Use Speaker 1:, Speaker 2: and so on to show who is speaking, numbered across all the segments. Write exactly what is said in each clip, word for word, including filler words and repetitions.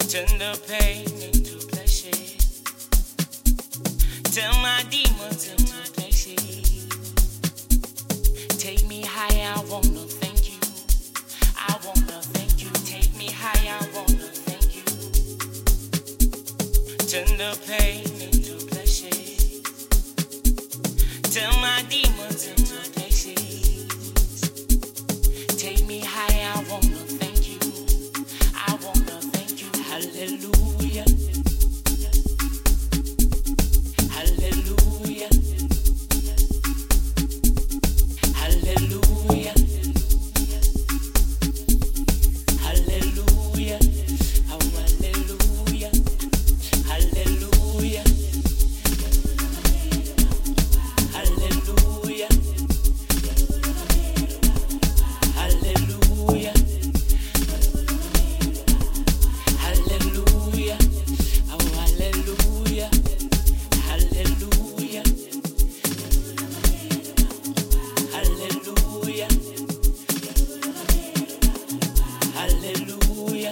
Speaker 1: Turn the pain into pleasure. Turn my demons into places. Take me high, I wanna thank you. I wanna thank you. Take me high, I wanna thank you. Turn the pain into pleasure. Turn my demons into places. Take me high, I wanna thank you. I wanna thank you. Hallelujah. Hallelujah. Hallelujah. Hallelujah. Oh, hallelujah. Hallelujah. Hallelujah. Hallelujah. Hallelujah. Oh, hallelujah. Hallelujah. Hallelujah. Hallelujah.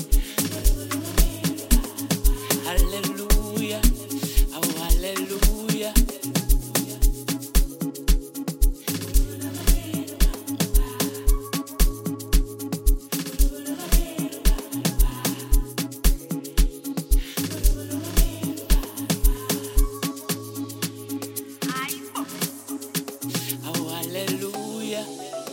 Speaker 1: Hallelujah. Oh, hallelujah. Oh, hallelujah.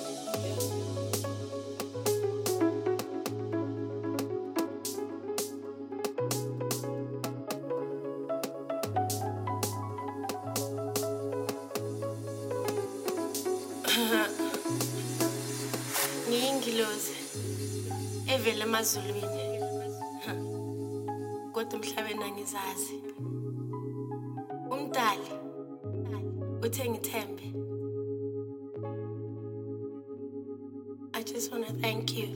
Speaker 1: Ngiyingilozi evela emazulwini, Ha. Kodwa emhlabeni angizazi. Umdali uthe ngithembe. I just want to thank you.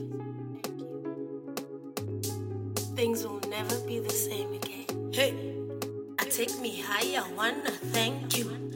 Speaker 1: Things will never be the same again. Hey, I take me higher, wanna thank you.